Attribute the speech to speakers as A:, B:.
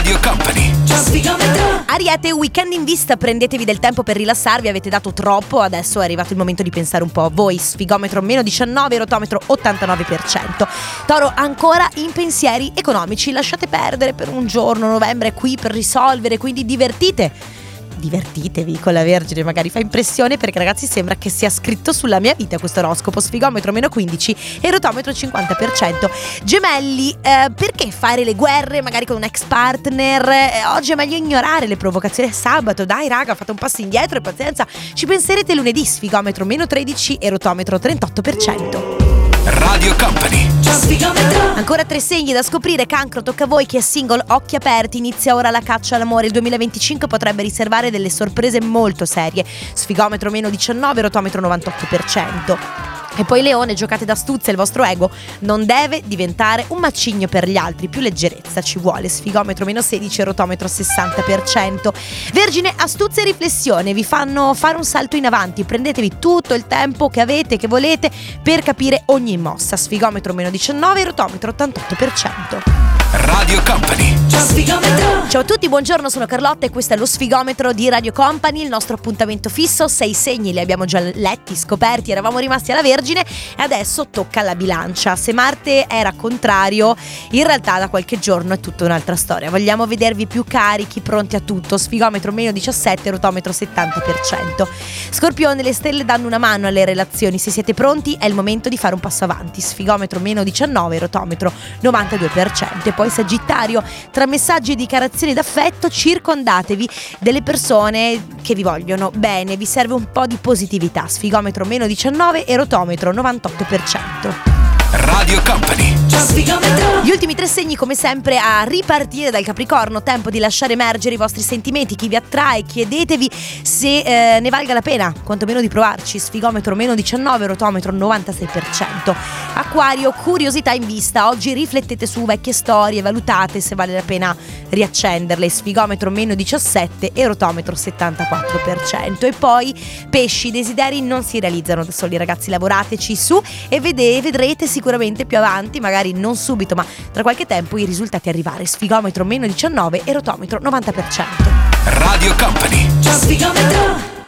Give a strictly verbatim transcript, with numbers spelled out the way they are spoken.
A: Radio Company.
B: Ariete, weekend in vista, prendetevi del tempo per rilassarvi, avete dato troppo, adesso è arrivato il momento di pensare un po' a voi. Sfigometro meno diciannove, rotometro ottantanove per cento. Toro, ancora in pensieri economici, lasciate perdere per un giorno, novembre è qui per risolvere, quindi divertite. Divertitevi con la Vergine, magari fa impressione perché ragazzi sembra che sia scritto sulla mia vita questo oroscopo. Sfigometro meno quindici e rotometro cinquanta per cento. Gemelli, eh, perché fare le guerre magari con un ex partner? Eh, oggi è meglio ignorare le provocazioni. È sabato, dai raga, fate un passo indietro e pazienza, ci penserete lunedì. Sfigometro meno tredici e rotometro trentotto per cento.
A: Radio Company.
B: Ancora tre segni da scoprire. Cancro, tocca a voi, chi è single, occhi aperti, inizia ora la caccia all'amore. Il duemilaventicinque potrebbe riservare delle sorprese molto serie. Sfigometro meno diciannove, rotometro novantotto per cento. E poi Leone, giocate d'astuzia, il vostro ego non deve diventare un macigno per gli altri, più leggerezza ci vuole. Sfigometro meno sedici, rotometro sessanta per cento. Vergine, astuzia e riflessione vi fanno fare un salto in avanti, prendetevi tutto il tempo che avete, che volete, per capire ogni mossa. Sfigometro meno diciannove, rotometro ottantotto per cento.
A: Radio Company.
B: Ciao a tutti, buongiorno, sono Carlotta e questo è lo Sfigometro di Radio Company, il nostro appuntamento fisso. Sei segni li abbiamo già letti, scoperti, eravamo rimasti alla Vergine e adesso tocca alla Bilancia. Se Marte era contrario, in realtà da qualche giorno è tutta un'altra storia. Vogliamo vedervi più carichi, pronti a tutto. Sfigometro meno diciassette, rotometro settanta per cento. Scorpione, le stelle danno una mano alle relazioni, se siete pronti è il momento di fare un passo avanti. Sfigometro meno diciannove, rotometro novantadue per cento. E poi Sagittario, tra messaggi e dichiarazioni d'affetto circondatevi delle persone che vi vogliono bene, vi serve un po' di positività. Sfigometro meno diciannove e rotometro novantotto per cento.
A: Radio Company.
B: Gli ultimi tre segni come sempre a ripartire dal Capricorno, tempo di lasciare emergere i vostri sentimenti, chi vi attrae, chiedetevi se eh, ne valga la pena, quantomeno di provarci. Sfigometro meno diciannove, rotometro novantasei per cento. Acquario, curiosità in vista, oggi riflettete su vecchie storie, valutate se vale la pena riaccenderle. Sfigometro meno diciassette e rotometro settantaquattro per cento. E poi Pesci, i desideri non si realizzano da soli ragazzi, lavorateci su e vede, vedrete sicuramente più avanti, magari non subito ma tra qualche tempo, i risultati arrivare. Sfigometro meno diciannove e rotometro novanta per cento.
A: Radio Company.